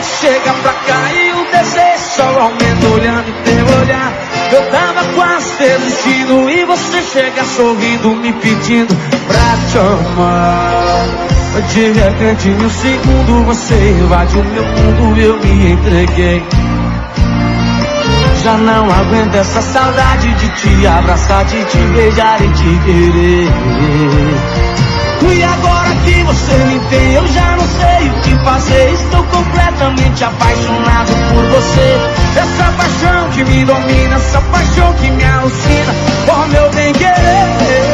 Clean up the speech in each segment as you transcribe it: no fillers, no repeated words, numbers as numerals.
chega pra cá e o desejo só aumenta olhando teu olhar. Eu tava quase desistindo e você chega sorrindo, me pedindo pra te amar. De repente em um segundo você invadiu meu mundo, eu me entreguei. Já não aguento essa saudade de te abraçar, de te beijar e te querer. E agora que você me tem, eu já não sei o que fazer. Estou completamente apaixonado por você. Essa paixão que me domina, essa paixão que me alucina, ó meu bem querer.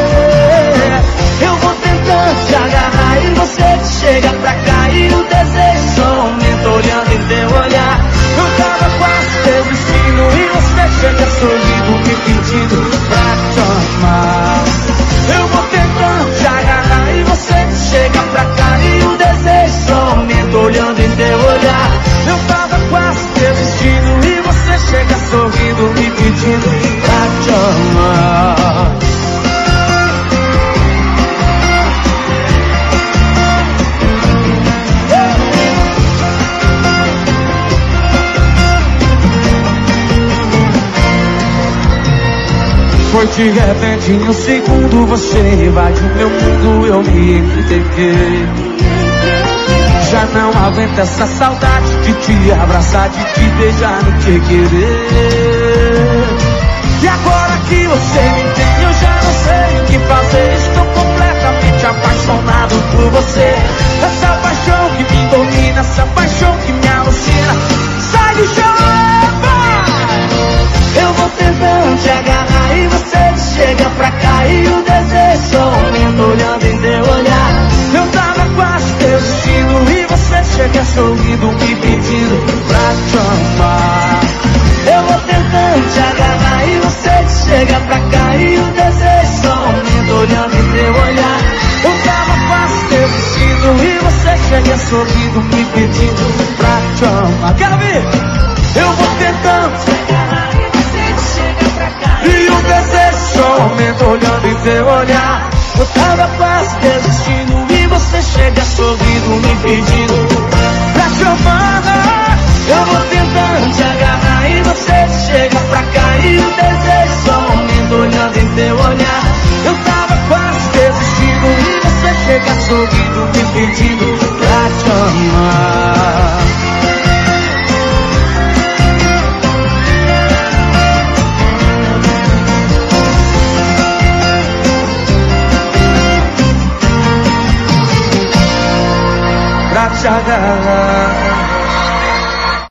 Eu vou tentando te agarrar e você chega pra cá e o desejo só aumenta olhando em teu olhar. Eu tava quase desistindo e você chega sorrindo, me pedindo pra te amar. Eu vou tentando te agarrar e você chega pra cá e o desejo só aumenta olhando em teu olhar. Eu tava quase desistindo e você chega sorrindo, me pedindo pra te amar. Foi de repente em um segundo você invadiu meu mundo, eu me entreguei. Já não aguento essa saudade de te abraçar, de te beijar e te querer. E agora que você me tem, eu já não sei o que fazer. Estou completamente apaixonado por você. Essa paixão que me domina, essa paixão que me alucina. Sai do chão, eu vou tentando te agarrar e você chega pra cá e o desejo só aumenta olhando em teu olhar. Eu tava quase desistindo e você chega sorrindo, me pedindo pra te amar. Eu vou tentando te agarrar e você chega pra cá e o desejo só aumenta olhando em teu olhar. Eu tava quase desistindo e você chega sorrindo, me pedindo pra te amar. Quero ver! Eu vou tentando te agarrar e o desejo só aumenta olhando em teu olhar. Eu tava quase desistindo e você chega sorrindo, me pedindo pra te amar. Eu vou tentando te agarrar e você chega pra cá e o desejo só aumenta olhando em teu olhar. Eu tava quase desistindo e você chega sorrindo, me pedindo pra te amar. Pra te agarrar.